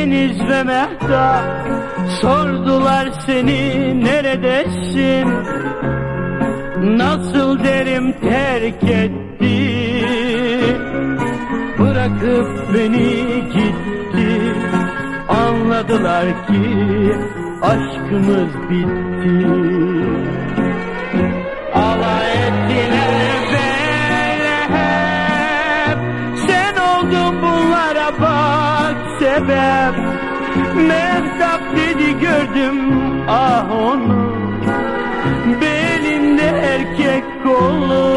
Deniz ve Mehtap sordular seni neredesin? Nasıl derim terk etti, bırakıp beni gitti. Anladılar ki aşkımız bitti. Alay ettiler böyle hep, sen oldun bunlara bak sebep. Mehtap dedi gördüm ah onu, belinde erkek kolu.